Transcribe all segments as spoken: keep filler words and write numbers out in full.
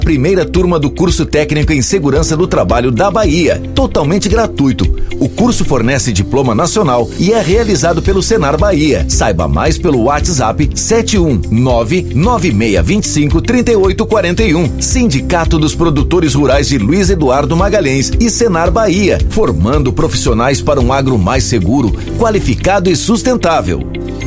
Primeira turma do curso técnico em segurança do trabalho da Bahia, totalmente gratuito. O curso fornece diploma nacional e é realizado pelo Senar Bahia. Saiba mais pelo WhatsApp sete um nove nove seis dois cinco três oito quatro um. Sindicato dos Produtores Rurais de Luiz Eduardo Magalhães e Senar Bahia, formando profissionais para um agro mais seguro, qualificado e sustentável.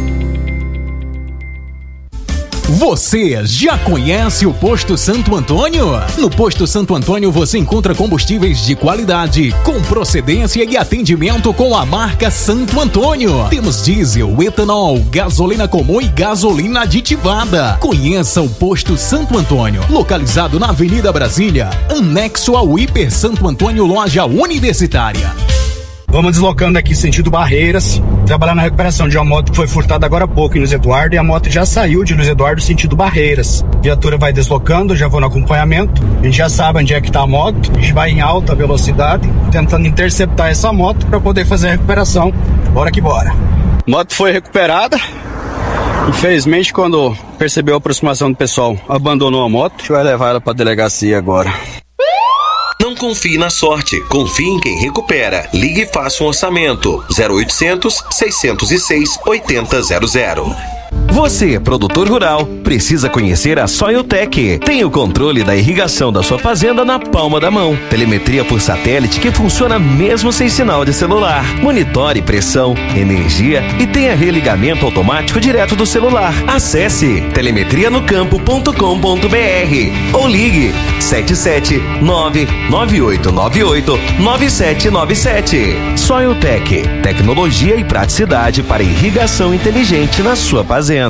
Você já conhece o Posto Santo Antônio? No Posto Santo Antônio você encontra combustíveis de qualidade, com procedência e atendimento com a marca Santo Antônio. Temos diesel, etanol, gasolina comum e gasolina aditivada. Conheça o Posto Santo Antônio, localizado na Avenida Brasília, anexo ao Hiper Santo Antônio Loja Universitária. Vamos deslocando aqui sentido Barreiras, trabalhar na recuperação de uma moto que foi furtada agora há pouco em Luiz Eduardo, e a moto já saiu de Luiz Eduardo sentido Barreiras. A viatura vai deslocando, já vou no acompanhamento, a gente já sabe onde é que está a moto, a gente vai em alta velocidade, tentando interceptar essa moto para poder fazer a recuperação. Bora que bora. Moto foi recuperada, infelizmente quando percebeu a aproximação do pessoal, abandonou a moto, a gente vai levar ela para a delegacia agora. Não confie na sorte, confie em quem recupera. Ligue e faça um orçamento. zero oitocentos, seiscentos e seis, oitenta zero zero. Você, produtor rural, precisa conhecer a Soiltech. Tem o controle da irrigação da sua fazenda na palma da mão. Telemetria por satélite que funciona mesmo sem sinal de celular. Monitore pressão, energia e tenha religamento automático direto do celular. Acesse telemetria no campo ponto com ponto br ou ligue sete sete nove nove oito nove oito nove sete nove sete. Soiltech, tecnologia e praticidade para irrigação inteligente na sua fazenda.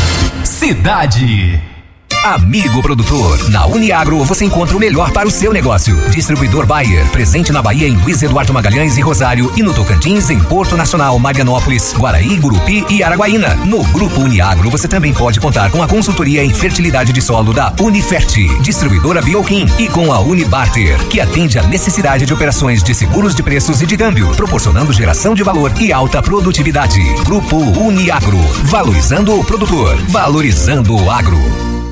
Cidade. Amigo produtor, na Uniagro você encontra o melhor para o seu negócio. Distribuidor Bayer, presente na Bahia em Luiz Eduardo Magalhães e Rosário, e no Tocantins em Porto Nacional, Marianópolis, Guaraí, Gurupi e Araguaína. No Grupo Uniagro você também pode contar com a consultoria em fertilidade de solo da Unifert, distribuidora Bioquim, e com a Unibarter, que atende a necessidade de operações de seguros de preços e de câmbio, proporcionando geração de valor e alta produtividade. Grupo Uniagro, valorizando o produtor, valorizando o agro.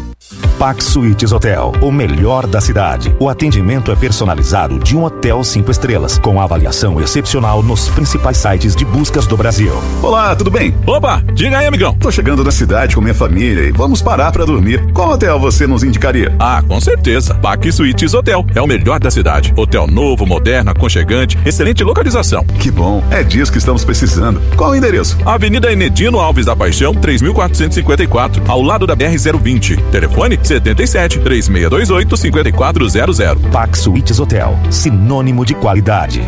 Pax Suites Hotel, o melhor da cidade. O atendimento é personalizado de um hotel cinco estrelas, com avaliação excepcional nos principais sites de buscas do Brasil. Olá, tudo bem? Opa, diga aí, amigão. Tô chegando na cidade com minha família e vamos parar pra dormir. Qual hotel você nos indicaria? Ah, com certeza. Pax Suites Hotel é o melhor da cidade. Hotel novo, moderno, aconchegante, excelente localização. Que bom, é disso que estamos precisando. Qual o endereço? Avenida Enedino Alves da Paixão, três mil quatrocentos e cinquenta e quatro, ao lado da B R zero vinte. Telefone setenta e sete, três seis dois oito, cinco quatro zero zero. Pax Suites Hotel, sinônimo de qualidade.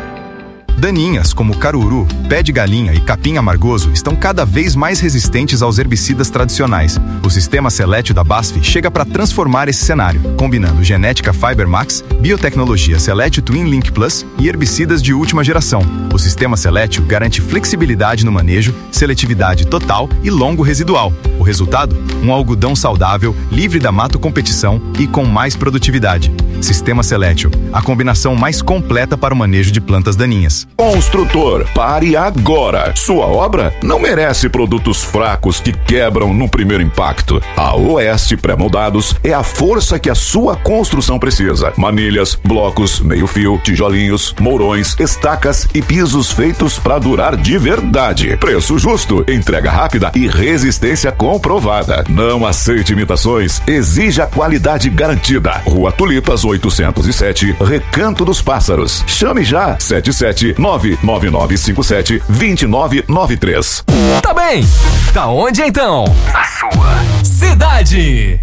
Daninhas como caruru, pé de galinha e capim amargoso estão cada vez mais resistentes aos herbicidas tradicionais. O sistema Seletio da B A S F chega para transformar esse cenário, combinando genética Fiber Max, biotecnologia Seletio Twin Link Plus e herbicidas de última geração. O sistema Seletio garante flexibilidade no manejo, seletividade total e longo residual. O resultado? Um algodão saudável, livre da mato competição e com mais produtividade. Sistema Seletio, a combinação mais completa para o manejo de plantas daninhas. Construtor, pare agora. Sua obra não merece produtos fracos que quebram no primeiro impacto. A Oeste Pré-Moldados é a força que a sua construção precisa. Manilhas, blocos, meio-fio, tijolinhos, mourões, estacas e pisos feitos para durar de verdade. Preço justo, entrega rápida e resistência comprovada. Não aceite imitações, exija qualidade garantida. Rua Tulipas oitocentos e sete, Recanto dos Pássaros. Chame já, sete sete nove nove nove cinco sete dois nove nove três. Tá bem, tá onde então? Na sua cidade.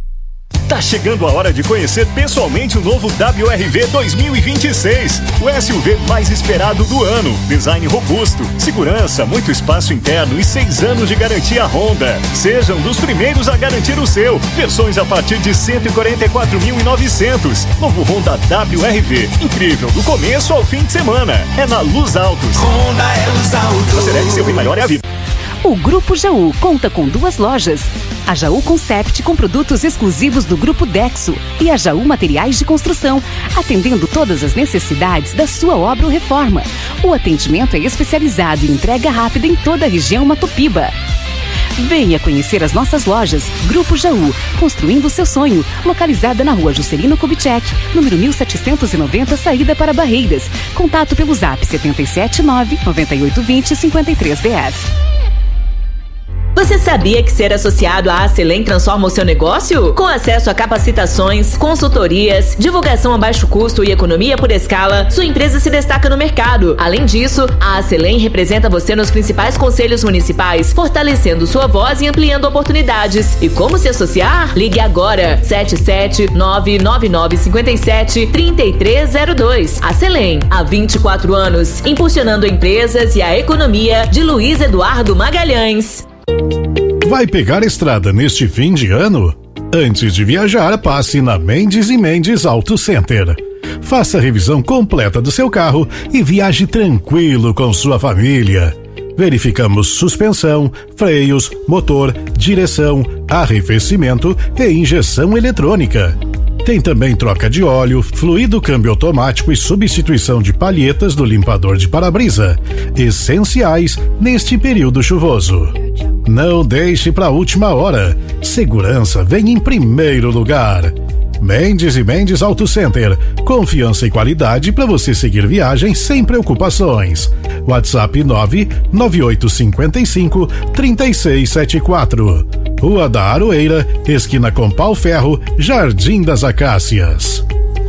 Tá chegando a hora de conhecer pessoalmente o novo W R V dois mil e vinte e seis, o S U V mais esperado do ano. Design robusto, segurança, muito espaço interno e seis anos de garantia Honda. Sejam dos primeiros a garantir o seu. Versões a partir de cento e quarenta e quatro mil e novecentos. Novo Honda W R V, incrível do começo ao fim de semana. É na Luz Autos. Honda é Luz Autos. Acelere, seu bem maior é a vida. O Grupo Jaú conta com duas lojas. A Jaú Concept com produtos exclusivos do Grupo Dexo e a Jaú Materiais de Construção, atendendo todas as necessidades da sua obra ou reforma. O atendimento é especializado e entrega rápida em toda a região Matopiba. Venha conhecer as nossas lojas. Grupo Jaú, construindo o seu sonho. Localizada na rua Juscelino Kubitschek, número mil setecentos e noventa, saída para Barreiras. Contato pelo zap sete sete nove, nove oito dois zero, cinco três um zero. Você sabia que ser associado à Acelen transforma o seu negócio? Com acesso a capacitações, consultorias, divulgação a baixo custo e economia por escala, sua empresa se destaca no mercado. Além disso, a Acelen representa você nos principais conselhos municipais, fortalecendo sua voz e ampliando oportunidades. E como se associar? Ligue agora, sete sete nove nove nove cinco sete, três três zero dois. Acelen, há vinte e quatro anos, impulsionando empresas e a economia, de Luiz Eduardo Magalhães. Vai pegar estrada neste fim de ano? Antes de viajar, passe na Mendes e Mendes Auto Center. Faça a revisão completa do seu carro e viaje tranquilo com sua família. Verificamos suspensão, freios, motor, direção, arrefecimento e injeção eletrônica. Tem também troca de óleo, fluido câmbio automático e substituição de palhetas do limpador de para-brisa, essenciais neste período chuvoso. Não deixe para a última hora. Segurança vem em primeiro lugar. Mendes e Mendes Auto Center. Confiança e qualidade para você seguir viagem sem preocupações. WhatsApp nove nove oito cinco cinco, três seis sete quatro. Rua da Aroeira, esquina com Pau Ferro, Jardim das Acácias.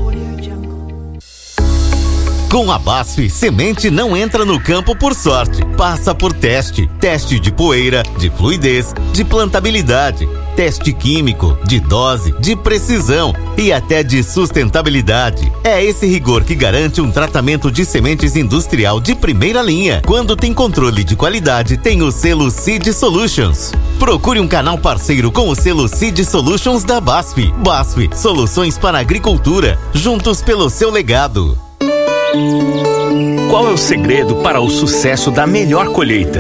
Com a BASF, semente não entra no campo por sorte, passa por teste. Teste de poeira, de fluidez, de plantabilidade. Teste químico, de dose, de precisão e até de sustentabilidade. É esse rigor que garante um tratamento de sementes industrial de primeira linha. Quando tem controle de qualidade, tem o selo Seed Solutions. Procure um canal parceiro com o selo Seed Solutions da BASF. BASF, soluções para a agricultura, juntos pelo seu legado. Qual é o segredo para o sucesso da melhor colheita?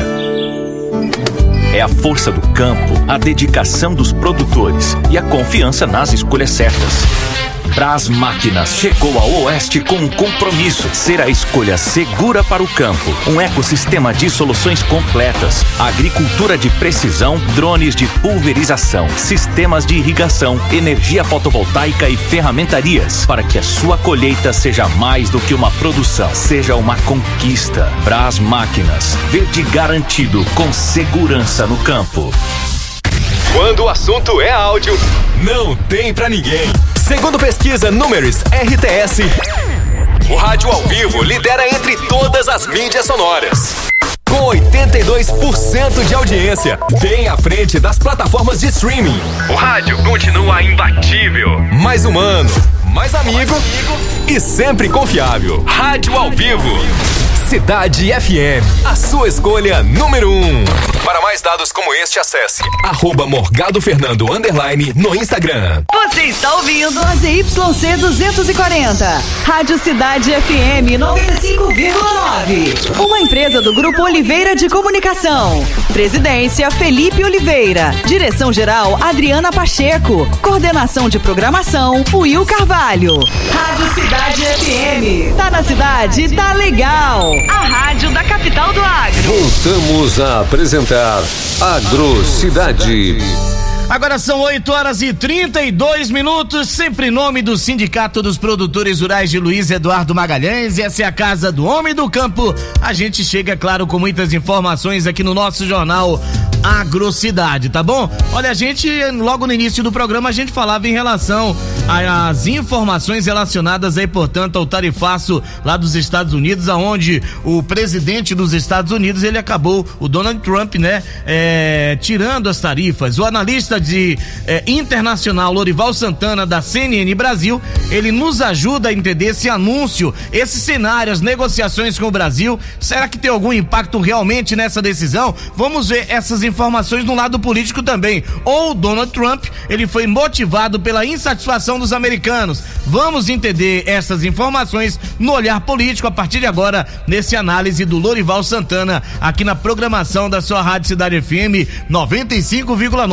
É a força do campo, a dedicação dos produtores e a confiança nas escolhas certas. Brás Máquinas chegou ao Oeste com um compromisso: ser a escolha segura para o campo. Um ecossistema de soluções completas: agricultura de precisão, drones de pulverização, sistemas de irrigação, energia fotovoltaica e ferramentarias, para que a sua colheita seja mais do que uma produção, seja uma conquista. Brás Máquinas, verde garantido com segurança no campo. Quando o assunto é áudio, não tem pra ninguém. Segundo pesquisa Números R T S, o rádio ao vivo lidera entre todas as mídias sonoras, com oitenta e dois por cento de audiência, bem à frente das plataformas de streaming. O rádio continua imbatível, mais humano, mais amigo e sempre confiável. Rádio ao vivo. Cidade F M, a sua escolha número um. Para mais dados como este, acesse arroba Morgado Fernando underline no Instagram. Você está ouvindo a Z Y C duzentos e quarenta, Rádio Cidade F M noventa e cinco vírgula nove. Uma empresa do Grupo Oliveira de Comunicação. Presidência Felipe Oliveira. Direção-geral Adriana Pacheco. Coordenação de programação Will Carvalho. Rádio Cidade F M. Tá na cidade, tá legal. A rádio da capital do agro. Voltamos a apresentar Agrocidade. Agora são oito horas e trinta e dois minutos, sempre em nome do Sindicato dos Produtores Rurais de Luiz Eduardo Magalhães. Essa é a Casa do Homem do Campo. A gente chega, claro, com muitas informações aqui no nosso jornal Agrocidade, tá bom? Olha, a gente, logo no início do programa, a gente falava em relação às informações relacionadas aí, portanto, ao tarifaço lá dos Estados Unidos, aonde o presidente dos Estados Unidos, ele acabou, o Donald Trump, né, é, tirando as tarifas. O analista de é, internacional Lorival Santana, da C N N Brasil, ele nos ajuda a entender esse anúncio, esse cenário, as negociações com o Brasil. Será que tem algum impacto realmente nessa decisão? Vamos ver essas informações no lado político também. Ou Donald Trump, ele foi motivado pela insatisfação dos americanos. Vamos entender essas informações no olhar político a partir de agora, nesse análise do Lorival Santana, aqui na programação da sua Rádio Cidade F M noventa e cinco vírgula nove,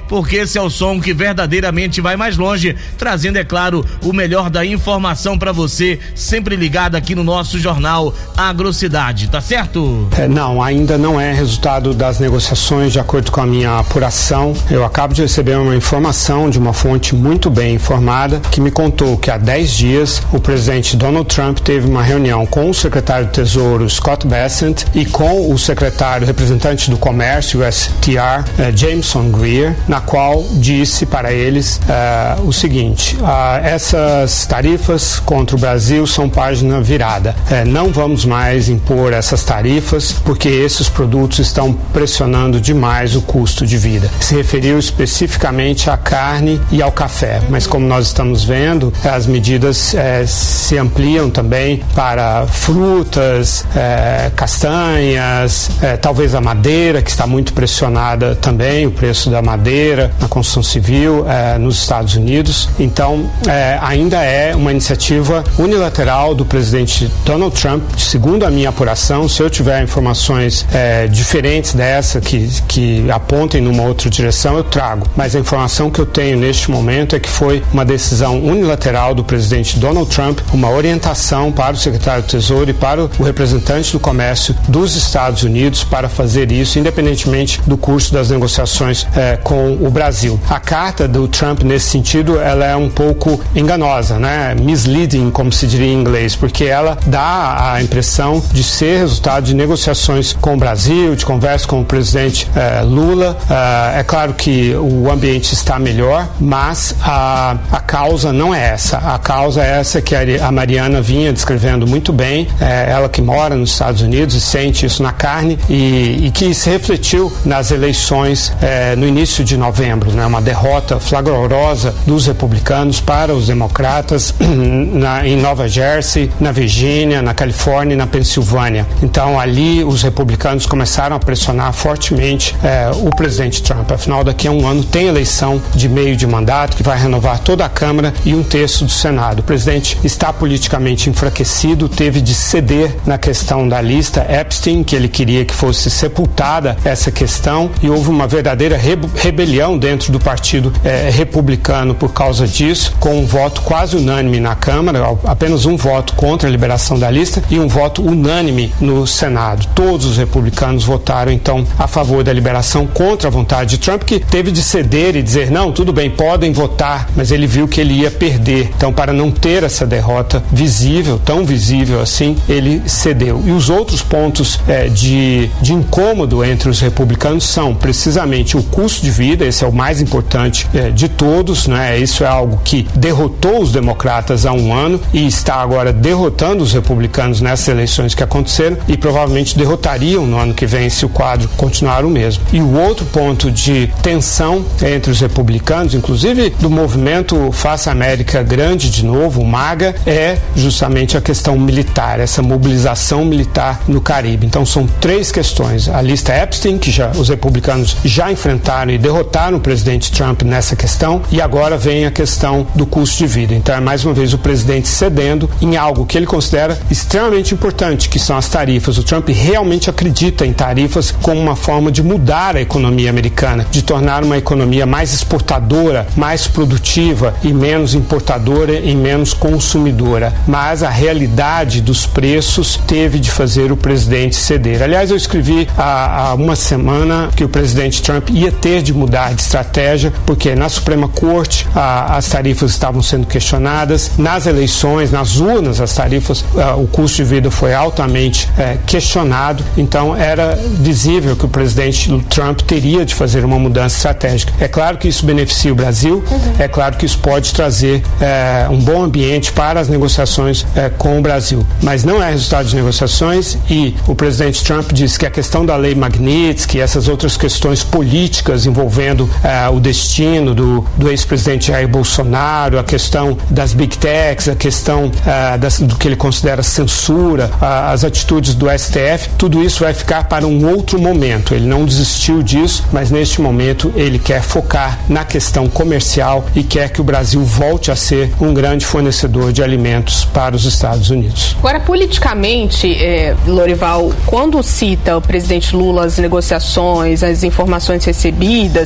porque esse é o som que verdadeiramente vai mais longe, trazendo, é claro, o melhor da informação para você, sempre ligado aqui no nosso jornal Agrocidade, tá certo? É, não, ainda não é resultado das negociações, de acordo com a minha apuração. Eu acabo de receber uma informação de uma fonte muito bem informada que me contou que há dez dias o presidente Donald Trump teve uma reunião com o secretário do Tesouro Scott Bessent e com o secretário representante do Comércio, U S T R, eh, Jameson Greer, na qual disse para eles eh, o seguinte: ah, essas tarifas contra o Brasil são página virada. Eh, não vamos mais impor essas tarifas porque esses produtos estão pressionando demais o custo de vida. Se referiu especificamente à carne e ao café, mas como nós estamos vendo, as medidas eh, se ampliam também para frutas, eh, castanhas, eh, talvez a madeira, que está muito pressionada também, o preço da madeira na construção civil eh, nos Estados Unidos. Então, eh, ainda é uma iniciativa unilateral do presidente Donald Trump. Segundo a minha apuração, se eu tiver informações eh, diferentes dessa que, que apontem numa outra direção, eu trago. Mas a informação que eu tenho neste momento é que foi uma decisão unilateral do presidente Donald Trump, uma orientação para o secretário do Tesouro e para o representante do Comércio dos Estados Unidos para fazer isso, independentemente do curso das negociações eh, com o Brasil. A carta do Trump, nesse sentido, ela é um pouco enganosa, né? Misleading, como se diria em inglês, porque ela dá a impressão de ser resultado de negociações com o Brasil, de conversa com o presidente eh, Lula. Eh, é claro que o ambiente está melhor, mas a, a causa não é essa. A causa é essa que a Mariana vinha descrevendo muito bem, eh, ela que mora nos Estados Unidos e sente isso na carne e, e que se refletiu nas eleições eh, no início de novembro, né? Uma derrota flagrosa dos republicanos para os democratas na, em Nova Jersey, na Virgínia, na Califórnia e na Pensilvânia. Então ali os republicanos começaram a pressionar fortemente eh, o presidente Trump. Afinal, daqui a um ano tem eleição de meio de mandato que vai renovar toda a Câmara e um terço do Senado. O presidente está politicamente enfraquecido, teve de ceder na questão da lista Epstein, que ele queria que fosse sepultada essa questão, e houve uma verdadeira re- rebelião dentro do partido eh, republicano por causa disso, com um voto quase unânime na Câmara, apenas um voto contra a liberação da lista e um voto unânime no Senado. Todos os republicanos votaram então a favor da liberação contra a vontade de Trump, que teve de ceder e dizer, não, tudo bem, podem votar, mas ele viu que ele ia perder. Então, para não ter essa derrota visível, tão visível assim, ele cedeu. E os outros pontos eh, de, de incômodo entre os republicanos são precisamente o custo de vida, esse é o mais importante eh, de todos, né? Isso é algo que derrotou os democratas há um ano e está agora derrotando os republicanos nessas eleições que aconteceram e provavelmente derrotariam no ano que vem se o quadro continuar o mesmo. E o outro ponto de tensão entre os republicanos, inclusive do movimento Faça América Grande de novo, o MAGA, é justamente a questão militar, essa mobilização militar no Caribe. Então são três questões: a lista Epstein, que já os republicanos já enfrentaram e derrotaram o presidente Trump nessa questão, e agora vem a questão do custo de vida. Então é mais uma vez o presidente cedendo em algo que ele considera extremamente importante, que são as tarifas. O Trump realmente acredita em tarifas como uma forma de mudar a economia americana, de tornar uma economia mais exportadora, mais produtiva e menos importadora e menos consumidora. Mas a realidade dos preços teve de fazer o presidente ceder. Aliás, eu escrevi há, há uma semana que o presidente Trump ia ter de mudar de estratégia, porque na Suprema Corte a, as tarifas estavam sendo questionadas, nas eleições, nas urnas, as tarifas, a, o custo de vida foi altamente é, questionado. Então era visível que o presidente Trump teria de fazer uma mudança estratégica. É claro que isso beneficia o Brasil, uhum. É claro que isso pode trazer é, um bom ambiente para as negociações é, com o Brasil, mas não é resultado de negociações, e o presidente Trump disse que a questão da lei Magnitsky, essas outras questões políticas envolvendo é, o destino do, do ex-presidente Jair Bolsonaro, a questão das Big Techs, a questão é, das, do que ele considera censura, a, as atitudes do S T F, tudo isso vai ficar para um outro momento. Ele não desistiu disso, mas neste momento ele quer focar na questão comercial e quer que o Brasil volte a ser um grande fornecedor de alimentos para os Estados Unidos. Agora, politicamente, é, Lorival, quando cita o presidente Lula as negociações, as informações recebidas,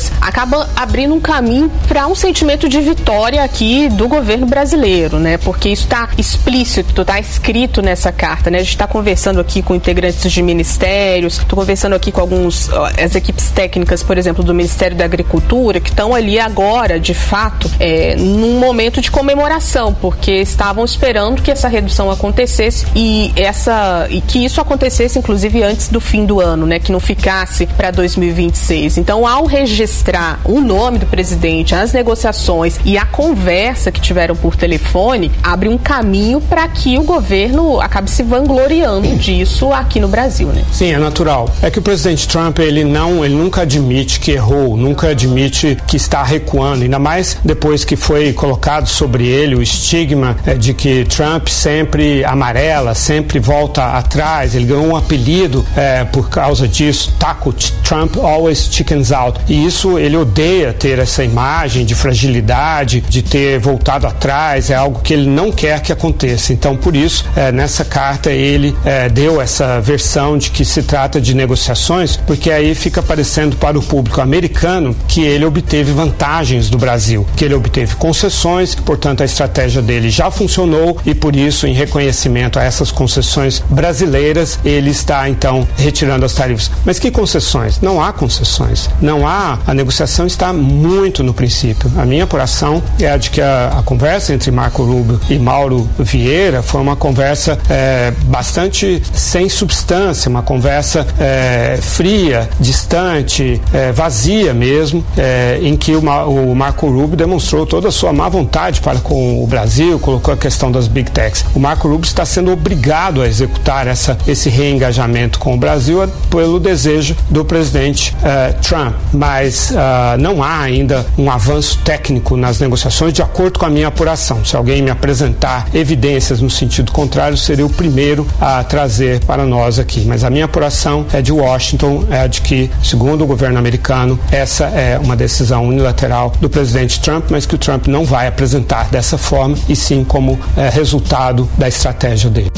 negociações acaba abrindo um caminho para um sentimento de vitória aqui do governo brasileiro, né? Porque isso está explícito, está escrito nessa carta, né? A gente está conversando aqui com integrantes de ministérios, estou conversando aqui com alguns, ó, as equipes técnicas, por exemplo, do Ministério da Agricultura, que estão ali agora, de fato, é, num momento de comemoração, porque estavam esperando que essa redução acontecesse e, essa, e que isso acontecesse, inclusive, antes do fim do ano, né? Que não ficasse para dois mil e vinte e seis. Então, ao registrar o nome do presidente, as negociações e a conversa que tiveram por telefone, abre um caminho para que o governo acabe se vangloriando disso aqui no Brasil, né? Sim, é natural. É que o presidente Trump, ele não, ele nunca admite que errou, nunca admite que está recuando, ainda mais depois que foi colocado sobre ele o estigma é, de que Trump sempre amarela, sempre volta atrás. Ele ganhou um apelido é, por causa disso, Taco Trump Always Chickens Out. E isso, ele odeia ter essa imagem de fragilidade, de ter voltado atrás, é algo que ele não quer que aconteça. Então, por isso, é, nessa carta ele é, deu essa versão de que se trata de negociações, porque aí fica parecendo para o público americano que ele obteve vantagens do Brasil, que ele obteve concessões, que, portanto, a estratégia dele já funcionou e, por isso, em reconhecimento a essas concessões brasileiras, ele está, então, retirando as tarifas. Mas que concessões? Não há concessões. Não há. A negociação está muito no princípio. A minha apuração é a de que a, a conversa entre Marco Rubio e Mauro Vieira foi uma conversa é, bastante sem substância, uma conversa é, fria, distante, é, vazia mesmo, é, em que o, o Marco Rubio demonstrou toda a sua má vontade para com o Brasil, colocou a questão das Big Techs. O Marco Rubio está sendo obrigado a executar essa, esse reengajamento com o Brasil pelo desejo do presidente uh, Trump, mas uh, não há ainda um avanço técnico nas negociações, de acordo com a minha apuração. Se alguém me apresentar evidências no sentido contrário, seria o primeiro a trazer para nós aqui, mas a minha apuração é de Washington, é de que, segundo o governo americano, essa é uma decisão unilateral do presidente Trump, mas que o Trump não vai apresentar dessa forma, e sim como é, resultado da estratégia dele.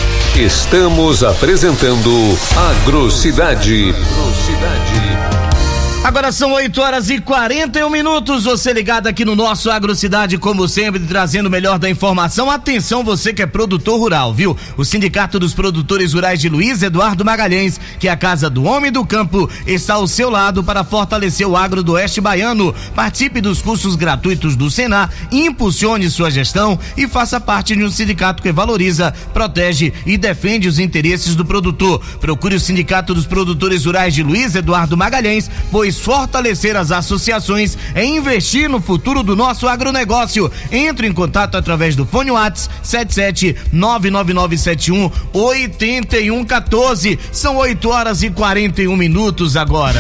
Estamos apresentando Agrocidade. Agora são oito horas e quarenta e um minutos, você ligado aqui no nosso Agrocidade, como sempre, trazendo o melhor da informação. Atenção, você que é produtor rural, viu? O Sindicato dos Produtores Rurais de Luiz Eduardo Magalhães, que é a casa do homem do campo, está ao seu lado para fortalecer o agro do oeste baiano. Participe dos cursos gratuitos do Senar, impulsione sua gestão e faça parte de um sindicato que valoriza, protege e defende os interesses do produtor. Procure o Sindicato dos Produtores Rurais de Luiz Eduardo Magalhães, pois fortalecer as associações é investir no futuro do nosso agronegócio. Entre em contato através do fone WhatsApp sete sete nove nove nove sete um oito um um quatro. São oito horas e quarenta e um minutos agora.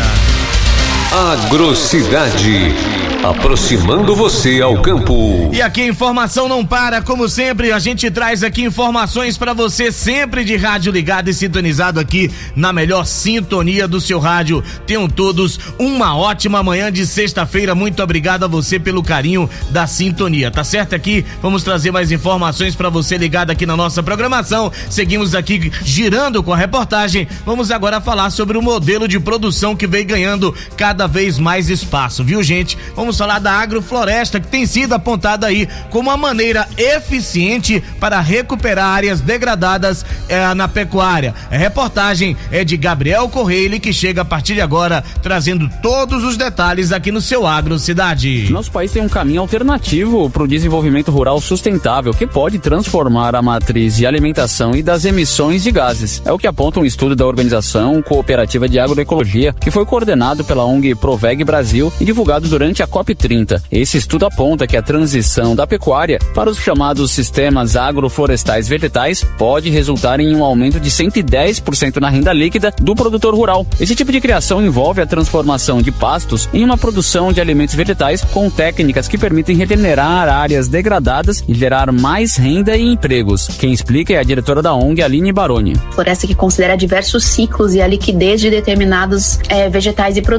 Agrocidade, aproximando você ao campo. E aqui a informação não para, como sempre, a gente traz aqui informações para você, sempre de rádio ligado e sintonizado aqui na melhor sintonia do seu rádio. Tenham todos uma ótima manhã de sexta-feira. Muito obrigado a você pelo carinho da sintonia, tá certo? Aqui vamos trazer mais informações para você ligado aqui na nossa programação. Seguimos aqui girando com a reportagem. Vamos agora falar sobre o modelo de produção que vem ganhando cada vez mais espaço, viu, gente? Vamos falar da agrofloresta, que tem sido apontada aí como uma maneira eficiente para recuperar áreas degradadas eh, na pecuária. A reportagem é de Gabriel Correia, que chega a partir de agora trazendo todos os detalhes aqui no seu Agrocidade. Nosso país tem um caminho alternativo para o desenvolvimento rural sustentável, que pode transformar a matriz de alimentação e das emissões de gases. É o que aponta um estudo da Organização Cooperativa de Agroecologia, que foi coordenado pela O N G Proveg Brasil e divulgado durante a COP trinta. Esse estudo aponta que a transição da pecuária para os chamados sistemas agroflorestais vegetais pode resultar em um aumento de cento e dez por cento na renda líquida do produtor rural. Esse tipo de criação envolve a transformação de pastos em uma produção de alimentos vegetais com técnicas que permitem regenerar áreas degradadas e gerar mais renda e empregos. Quem explica é a diretora da O N G, Aline Baroni. Floresta que considera diversos ciclos e a liquidez de determinados é, vegetais e produtos.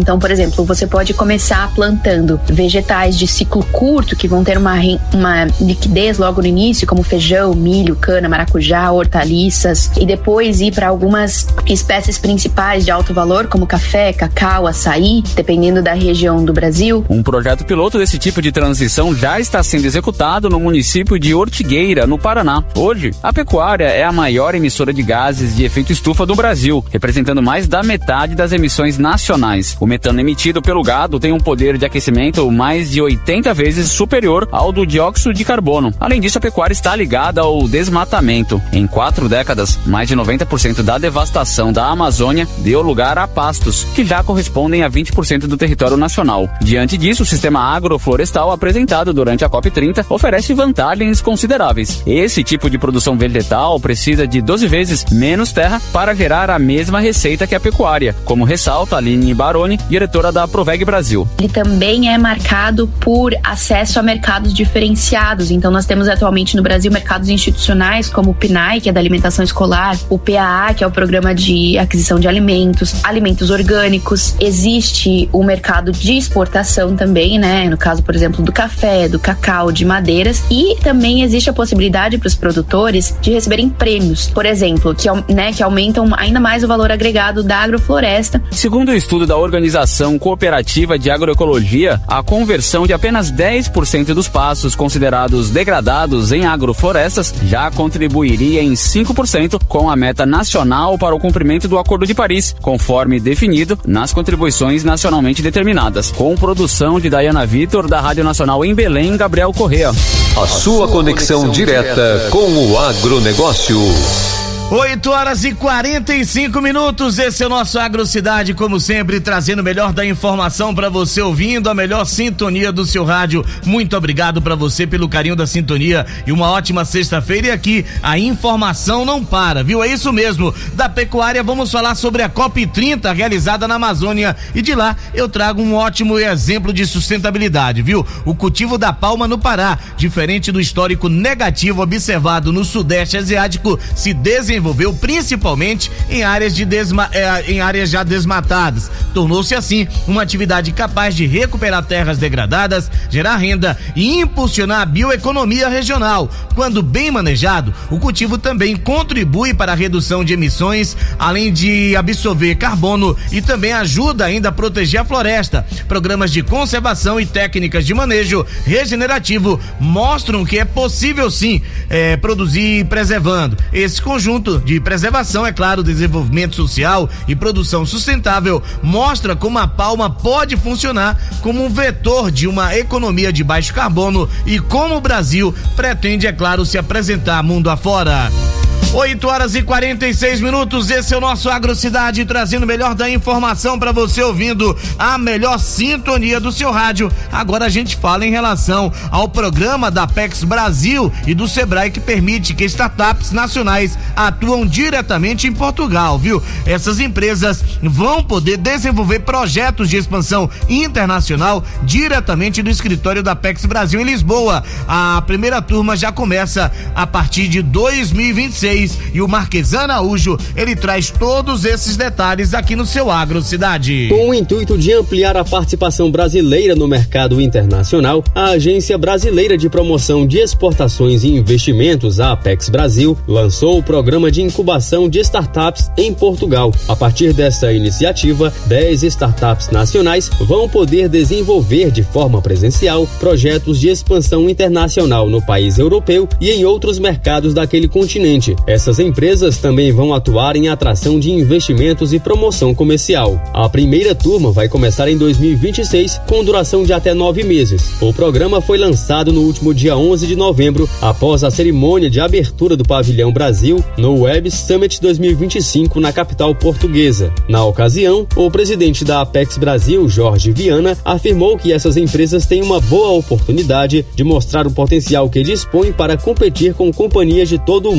Então, por exemplo, você pode começar plantando vegetais de ciclo curto, que vão ter uma, uma liquidez logo no início, como feijão, milho, cana, maracujá, hortaliças, e depois ir para algumas espécies principais de alto valor, como café, cacau, açaí, dependendo da região do Brasil. Um projeto piloto desse tipo de transição já está sendo executado no município de Ortigueira, no Paraná. Hoje, a pecuária é a maior emissora de gases de efeito estufa do Brasil, representando mais da metade das emissões nacionais. O metano emitido pelo gado tem um poder de aquecimento mais de oitenta vezes superior ao do dióxido de carbono. Além disso, a pecuária está ligada ao desmatamento. Em quatro décadas, mais de noventa por cento da devastação da Amazônia deu lugar a pastos, que já correspondem a vinte por cento do território nacional. Diante disso, o sistema agroflorestal apresentado durante a COP trinta oferece vantagens consideráveis. Esse tipo de produção vegetal precisa de doze vezes menos terra para gerar a mesma receita que a pecuária, como ressalta Aline Baroni, diretora da Proveg Brasil. Ele também é marcado por acesso a mercados diferenciados. Então, nós temos atualmente no Brasil mercados institucionais como o P N A E, que é da alimentação escolar, o P A A, que é o programa de aquisição de alimentos, alimentos orgânicos. Existe o mercado de exportação também, né? No caso, por exemplo, do café, do cacau, de madeiras. E também existe a possibilidade para os produtores de receberem prêmios, por exemplo, que, né, que aumentam ainda mais o valor agregado da agrofloresta. Segundo o estudo da Organização Cooperativa de Agroecologia, a conversão de apenas dez por cento dos pastos considerados degradados em agroflorestas já contribuiria em cinco por cento com a meta nacional para o cumprimento do Acordo de Paris, conforme definido nas contribuições nacionalmente determinadas. Com produção de Dayana Vitor, da Rádio Nacional em Belém, Gabriel Correa. A sua conexão direta com o agronegócio. oito horas e quarenta e cinco minutos, esse é o nosso Agrocidade, como sempre, trazendo o melhor da informação para você, ouvindo a melhor sintonia do seu rádio. Muito obrigado para você pelo carinho da sintonia e uma ótima sexta-feira. E aqui a informação não para, viu? É isso mesmo. Da pecuária, vamos falar sobre a COP trinta realizada na Amazônia, e de lá eu trago um ótimo exemplo de sustentabilidade, viu? O cultivo da palma no Pará, diferente do histórico negativo observado no Sudeste Asiático, se desenvolveu desenvolveu principalmente em áreas, de desma, eh, em áreas já desmatadas. Tornou-se assim uma atividade capaz de recuperar terras degradadas, gerar renda e impulsionar a bioeconomia regional. Quando bem manejado, o cultivo também contribui para a redução de emissões, além de absorver carbono, e também ajuda ainda a proteger a floresta. Programas de conservação e técnicas de manejo regenerativo mostram que é possível sim eh, produzir preservando. Esse conjunto de preservação, é claro, desenvolvimento social e produção sustentável, mostra como a palma pode funcionar como um vetor de uma economia de baixo carbono e como o Brasil pretende, é claro, se apresentar mundo afora. oito horas e quarenta e seis minutos, esse é o nosso Agrocidade, trazendo o melhor da informação para você, ouvindo a melhor sintonia do seu rádio. Agora a gente fala em relação ao programa da Apex Brasil e do Sebrae, que permite que startups nacionais atuam diretamente em Portugal, viu? Essas empresas vão poder desenvolver projetos de expansão internacional diretamente do escritório da Apex Brasil em Lisboa. A primeira turma já começa a partir de dois mil e vinte e seis. E o Marquesan Araújo, ele traz todos esses detalhes aqui no seu Agrocidade. Com o intuito de ampliar a participação brasileira no mercado internacional, a Agência Brasileira de Promoção de Exportações e Investimentos, a Apex Brasil, lançou o programa de incubação de startups em Portugal. A partir dessa iniciativa, dez startups nacionais vão poder desenvolver de forma presencial projetos de expansão internacional no país europeu e em outros mercados daquele continente. Essas empresas também vão atuar em atração de investimentos e promoção comercial. A primeira turma vai começar em dois mil e vinte e seis, com duração de até nove meses. O programa foi lançado no último dia onze de novembro, após a cerimônia de abertura do Pavilhão Brasil no Web Summit dois mil e vinte e cinco na capital portuguesa. Na ocasião, o presidente da Apex Brasil, Jorge Viana, afirmou que essas empresas têm uma boa oportunidade de mostrar o potencial que dispõem para competir com companhias de todo o mundo.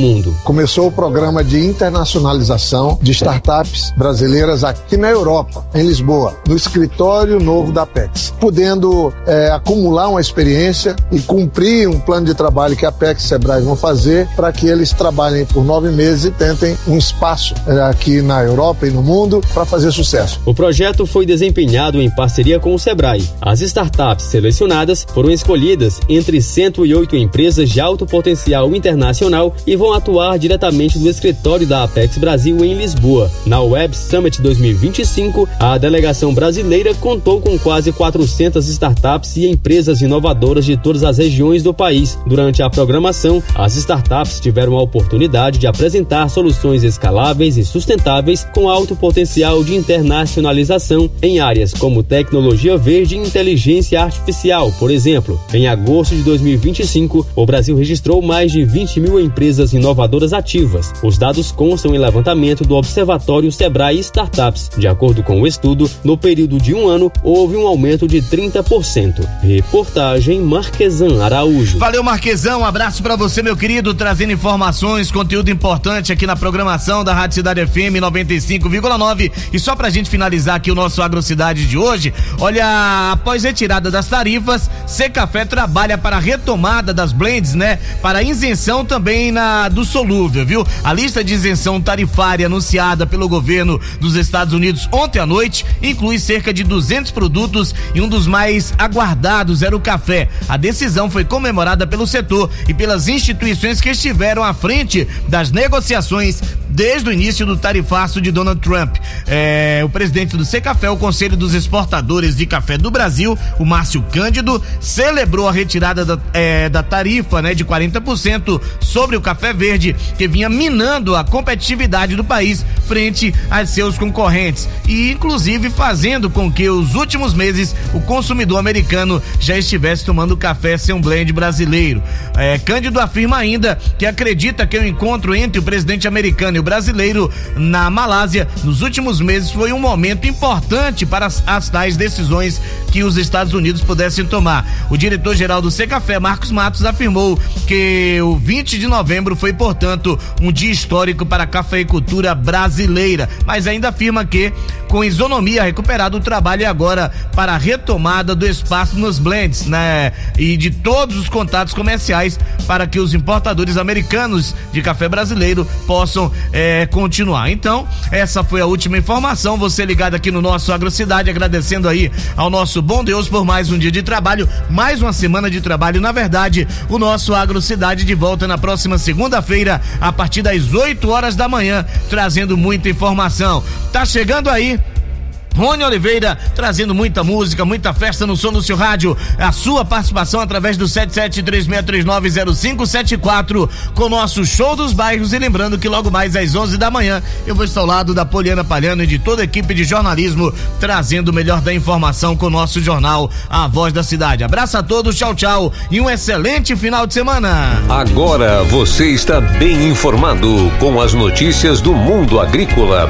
começou o programa de internacionalização de startups brasileiras aqui na Europa, em Lisboa, no escritório novo da Apex, podendo é, acumular uma experiência e cumprir um plano de trabalho que a Apex e Sebrae vão fazer para que eles trabalhem por nove meses e tentem um espaço é, aqui na Europa e no mundo para fazer sucesso. O projeto foi desempenhado em parceria com o Sebrae. As startups selecionadas foram escolhidas entre cento e oito empresas de alto potencial internacional e vão atuar diretamente no escritório da Apex Brasil em Lisboa. Na Web Summit dois mil e vinte e cinco, a delegação brasileira contou com quase quatrocentas startups e empresas inovadoras de todas as regiões do país. Durante a programação, as startups tiveram a oportunidade de apresentar soluções escaláveis e sustentáveis com alto potencial de internacionalização em áreas como tecnologia verde e inteligência artificial, por exemplo. Em agosto de dois mil e vinte e cinco, o Brasil registrou mais de vinte mil empresas inovadoras ativas. Os dados constam em levantamento do Observatório Sebrae Startups. De acordo com o estudo, no período de um ano, houve um aumento de trinta por cento. Reportagem Marquesan Araújo. Valeu, Marquesão, um abraço pra você, meu querido, trazendo informações, conteúdo importante aqui na programação da Rádio Cidade F M noventa e cinco vírgula nove. E só pra gente finalizar aqui o nosso Agrocidade de hoje, olha, após retirada das tarifas, Secafé trabalha para a retomada das blends, né? Para isenção também na do solúvel, viu? A lista de isenção tarifária anunciada pelo governo dos Estados Unidos ontem à noite inclui cerca de duzentos produtos e um dos mais aguardados era o café. A decisão foi comemorada pelo setor e pelas instituições que estiveram à frente das negociações desde o início do tarifaço de Donald Trump. É, o presidente do Secafé, o Conselho dos Exportadores de Café do Brasil, o Márcio Cândido, celebrou a retirada da, é, da tarifa, né, de quarenta por cento sobre o café verde, que vinha minando a competitividade do país frente a seus concorrentes e inclusive fazendo com que os últimos meses o consumidor americano já estivesse tomando café sem um blend brasileiro. É, Cândido afirma ainda que acredita que o encontro entre o presidente americano e o brasileiro na Malásia nos últimos meses foi um momento importante para as, as tais decisões que os Estados Unidos pudessem tomar. O diretor-geral do Secafé, Marcos Matos, afirmou que o vinte de novembro foi, portanto, um dia histórico para a cafeicultura brasileira, mas ainda afirma que, com isonomia recuperada, o trabalho é agora para a retomada do espaço nos blends, né? E de todos os contatos comerciais para que os importadores americanos de café brasileiro possam é, continuar. Então, essa foi a última informação. Você ligado aqui no nosso Agrocidade, agradecendo aí ao nosso bom Deus por mais um dia de trabalho, mais uma semana de trabalho. Na verdade, o nosso Agrocidade de volta na próxima segunda-feira, a partir das oito horas da manhã, trazendo muita informação. Tá chegando aí Rony Oliveira, trazendo muita música, muita festa no som do seu rádio. A sua participação através do sete sete três seis três nove zero cinco sete quatro com o nosso show dos bairros. E lembrando que logo mais às onze da manhã eu vou estar ao lado da Poliana Palhano e de toda a equipe de jornalismo, trazendo o melhor da informação com o nosso jornal A Voz da Cidade. Abraço a todos, tchau, tchau e um excelente final de semana. Agora você está bem informado com as notícias do mundo agrícola.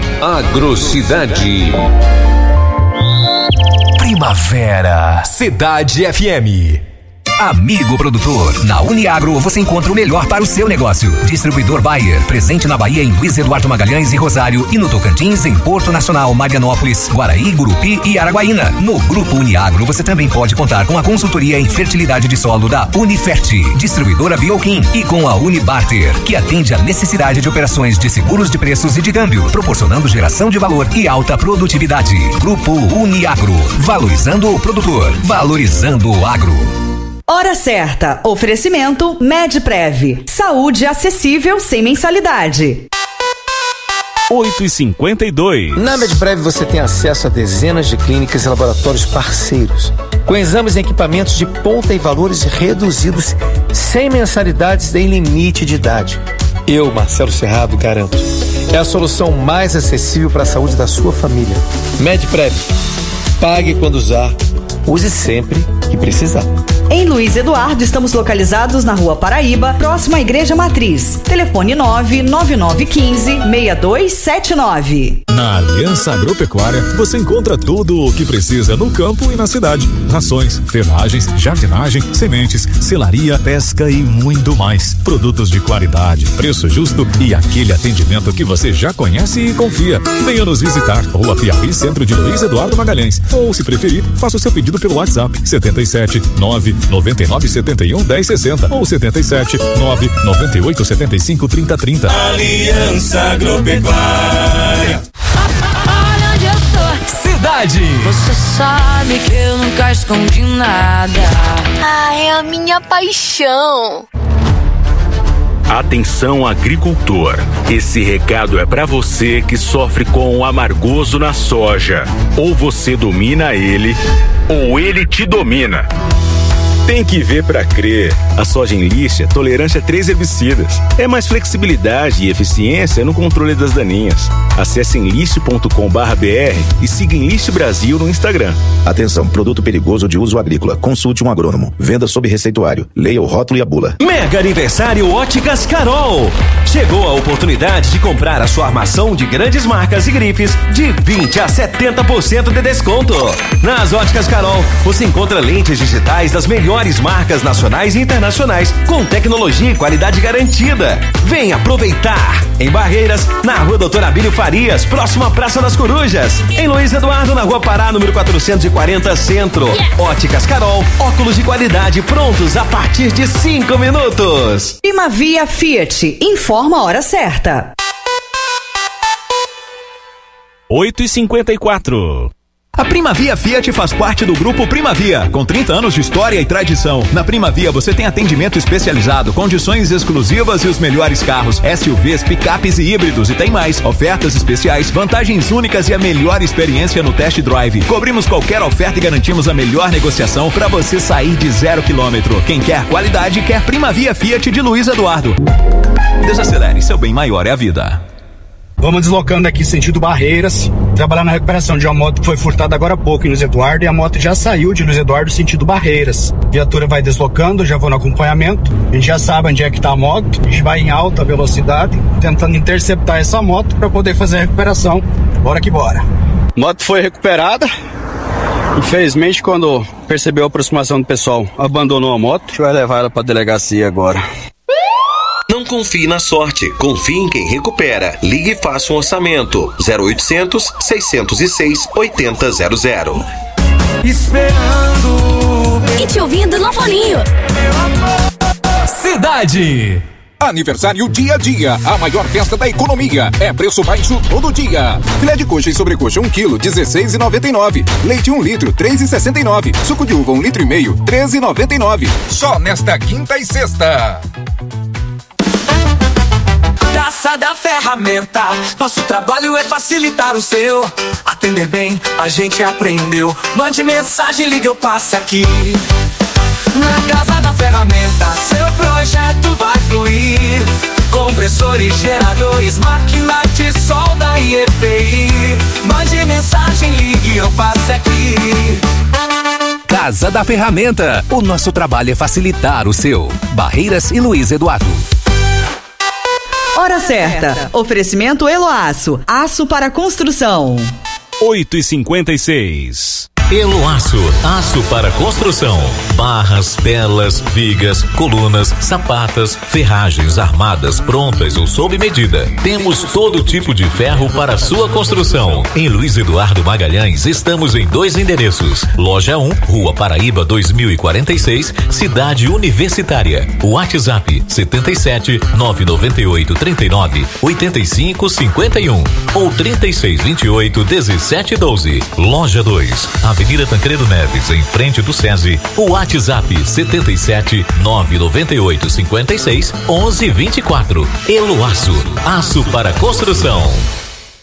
Agrocidade. Primavera, Cidade F M. Amigo produtor, na Uniagro você encontra o melhor para o seu negócio. Distribuidor Bayer, presente na Bahia em Luiz Eduardo Magalhães e Rosário e no Tocantins em Porto Nacional, Marianópolis, Guaraí, Gurupi e Araguaína. No Grupo Uniagro você também pode contar com a consultoria em fertilidade de solo da Unifert, distribuidora Bioquim e com a Unibarter, que atende a necessidade de operações de seguros de preços e de câmbio, proporcionando geração de valor e alta produtividade. Grupo Uniagro, valorizando o produtor, valorizando o agro. Hora certa. Oferecimento Medprev. Saúde acessível sem mensalidade. oito e cinquenta e dois. Na Medprev você tem acesso a dezenas de clínicas e laboratórios parceiros, com exames e equipamentos de ponta e valores reduzidos, sem mensalidades nem limite de idade. Eu, Marcelo Cerrado, garanto. É a solução mais acessível para a saúde da sua família. Medprev. Pague quando usar. Use sempre que precisar. Em Luiz Eduardo, estamos localizados na Rua Paraíba, próximo à Igreja Matriz. Telefone nove nove nove um cinco, seis dois sete nove. Na Aliança Agropecuária, você encontra tudo o que precisa no campo e na cidade. Rações, ferragens, jardinagem, sementes, selaria, pesca e muito mais. Produtos de qualidade, preço justo e aquele atendimento que você já conhece e confia. Venha nos visitar. Rua Piauí, centro de Luiz Eduardo Magalhães. Ou, se preferir, faça o seu pedido pelo WhatsApp setenta e sete, nove noventa e nove setenta e um, dez sessenta ou setenta e sete, nove noventa e oito setenta e cinco, trinta trinta. Aliança Agropecuária. Olha onde eu tô. Cidade. Você sabe que eu nunca escondi nada. Ah, é a minha paixão. Atenção, agricultor. Esse recado é para você que sofre com o amargoso na soja. Ou você domina ele, ou ele te domina. Tem que ver pra crer. A soja Enlist é tolerante a três herbicidas. É mais flexibilidade e eficiência no controle das daninhas. Acesse enlist ponto com barra b r e siga Enlist Brasil no Instagram. Atenção, produto perigoso de uso agrícola. Consulte um agrônomo. Venda sob receituário. Leia o rótulo e a bula. Mega aniversário Óticas Carol. Chegou a oportunidade de comprar a sua armação de grandes marcas e grifes de vinte a setenta por cento de desconto. Nas Óticas Carol, você encontra lentes digitais das melhores marcas nacionais e internacionais com tecnologia e qualidade garantida. Vem aproveitar! Em Barreiras, na Rua Doutor Abílio Farias, próxima à Praça das Corujas. Em Luiz Eduardo, na Rua Pará, número quatrocentos e quarenta, Centro. Yes. Óticas Carol, óculos de qualidade prontos a partir de cinco minutos. Primavia Fiat, informa a hora certa. oito e cinquenta e quatro. A Primavia Fiat faz parte do grupo Primavia, com trinta anos de história e tradição. Na Primavia você tem atendimento especializado, condições exclusivas e os melhores carros, S U Vs, picapes e híbridos, e tem mais, ofertas especiais, vantagens únicas e a melhor experiência no test drive. Cobrimos qualquer oferta e garantimos a melhor negociação para você sair de zero quilômetro. Quem quer qualidade quer Primavia Fiat de Luiz Eduardo. Desacelere, seu bem maior é a vida. Vamos deslocando aqui sentido Barreiras, trabalhar na recuperação de uma moto que foi furtada agora há pouco em Luiz Eduardo, e a moto já saiu de Luiz Eduardo sentido Barreiras. A viatura vai deslocando, já vou no acompanhamento, a gente já sabe onde é que está a moto, a gente vai em alta velocidade, tentando interceptar essa moto para poder fazer a recuperação. Bora que bora. Moto foi recuperada, infelizmente quando percebeu a aproximação do pessoal, abandonou a moto, a gente vai levar ela para a delegacia agora. Não confie na sorte, confie em quem recupera. Ligue e faça um orçamento. zero oitocentos, seiscentos e seis, oitenta zero zero. Esperando e te ouvindo no foninho. Cidade. Aniversário Dia a Dia, a maior festa da economia. É preço baixo todo dia. Filé de coxa e sobrecoxa um quilo, dezesseis reais e noventa e nove centavos. Leite um litro, três reais e sessenta e nove centavos. Suco de uva um litro e meio, treze reais e noventa e nove centavos. Só nesta quinta e sexta. Praça da Ferramenta, nosso trabalho é facilitar o seu. Atender bem, a gente aprendeu. Mande mensagem, ligue ou passe aqui. Na Casa da Ferramenta, seu projeto vai fluir. Compressores, geradores, máquina de solda e E P I. Mande mensagem, ligue ou passe aqui. Casa da Ferramenta, o nosso trabalho é facilitar o seu. Barreiras e Luiz Eduardo. Hora certa. Oferecimento Eloaço, aço para construção. oito e cinquenta e seis. Eloaço, aço para construção. Barras, telas, vigas, colunas, sapatas, ferragens armadas prontas ou sob medida. Temos todo tipo de ferro para sua construção. Em Luiz Eduardo Magalhães estamos em dois endereços. Loja um, Rua Paraíba dois mil e quarenta e seis, Cidade Universitária. WhatsApp setenta e sete, nove noventa e oito, trinta e nove, oitenta e cinco, cinquenta e um ou trinta e seis, vinte e oito, dezessete, doze. Loja dois, Avenida Tancredo Neves, em frente do SESI. O WhatsApp setenta e sete, nove noventa e oito, cinquenta e seis, onze, vinte e quatro. Eloaço, aço para construção.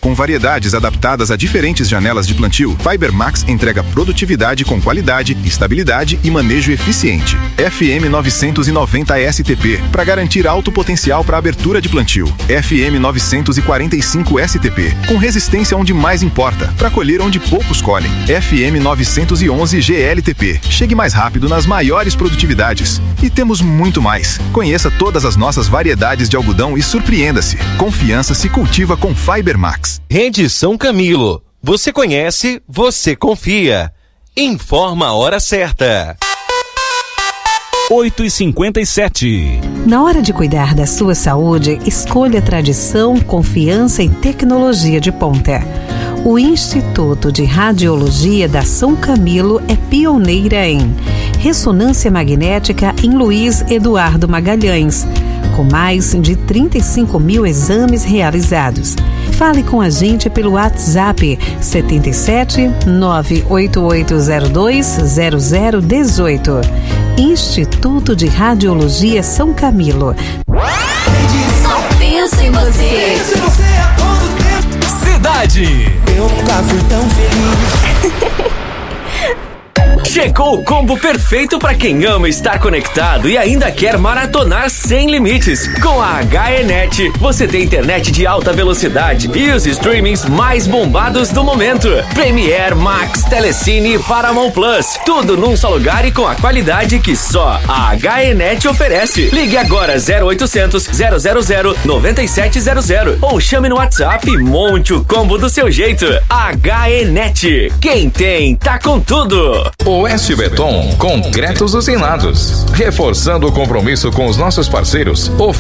Com variedades adaptadas a diferentes janelas de plantio, FiberMax entrega produtividade com qualidade, estabilidade e manejo eficiente. F M novecentos e noventa S T P, para garantir alto potencial para abertura de plantio. F M novecentos e quarenta e cinco S T P, com resistência onde mais importa, para colher onde poucos colhem. F M novecentos e onze G L T P, chegue mais rápido nas maiores produtividades. E temos muito mais. Conheça todas as nossas variedades de algodão e surpreenda-se. Confiança se cultiva com FiberMax. Rede São Camilo. Você conhece, você confia. Informa a hora certa. oito e cinquenta e sete. Na hora de cuidar da sua saúde, escolha tradição, confiança e tecnologia de ponta. O Instituto de Radiologia da São Camilo é pioneira em ressonância magnética em Luiz Eduardo Magalhães, com mais de trinta e cinco mil exames realizados. Fale com a gente pelo WhatsApp sete sete nove oito oito zero dois zero zero um oito. Instituto de Radiologia São Camilo. Só pensa em você. Cidade. Eu nunca fui tão feliz. Chegou o combo perfeito para quem ama estar conectado e ainda quer maratonar sem limites. Com a H E Net, você tem internet de alta velocidade e os streamings mais bombados do momento. Premiere, Max, Telecine e Paramount Plus. Tudo num só lugar e com a qualidade que só a H E Net oferece. Ligue agora zero oitocentos, zero zero zero, nove sete zero zero ou chame no WhatsApp e monte o combo do seu jeito. H E Net. Quem tem, tá com tudo. Oeste Beton, concretos usinados. Reforçando o compromisso com os nossos parceiros,